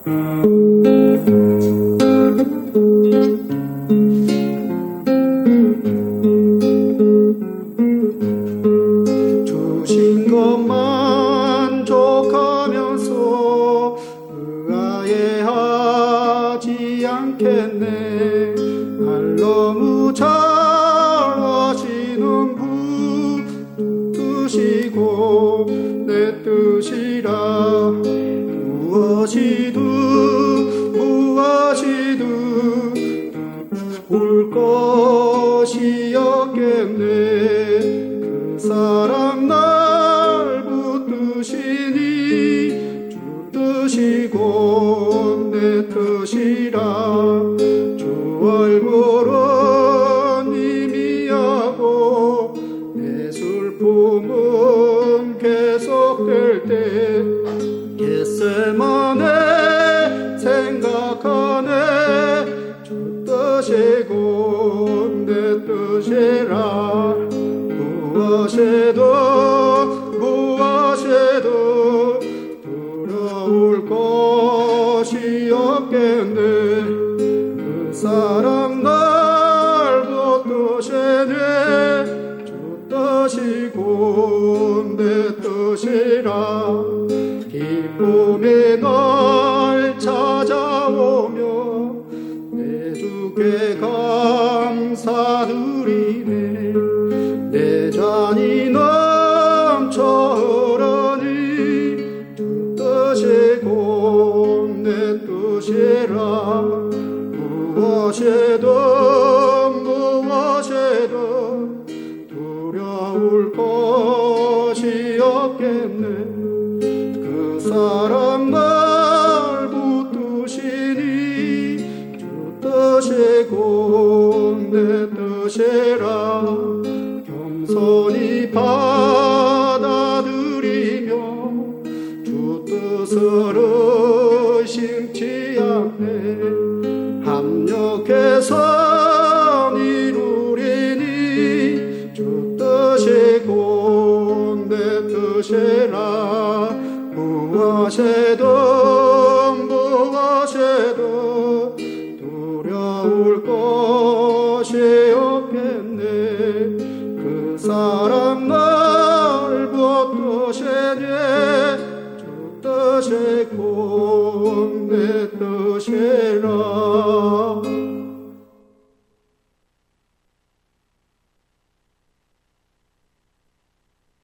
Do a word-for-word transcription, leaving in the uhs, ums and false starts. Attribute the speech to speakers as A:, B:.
A: 주신 것만 족하면서 의아해하지 않겠네. 날 너무 잘 아시는 분 뜻이고 내 뜻이라 무엇이든 무엇이든 올 것이 없겠네. 그 사람 날 붙드시니 주 뜻이고 내 뜻이라. 주 얼굴은 희미하고 내 슬픔은 계속될 때 겟세마네 생각하네. 주 뜻이고 내 뜻이라. 무엇에도 무엇에도 두려울 것이 없겠네. 그 사람 날 붙드시네. 주 뜻이고 내 뜻이라. 기쁨이 널 찾아오며 내 주께 감사드리네. 내 잔이 넘쳐 흐르니 주 뜻이고 내 뜻이라. 무엇에도 무엇에도 두려울 것이 없겠네. 그 사람 날 붙드시니 주 뜻이고 내 뜻이라. 겸손히 받아들이며 주 뜻을 의심치 않네. 합력해서 이루리니 주 뜻이고 내 뜻이라. 무엇에도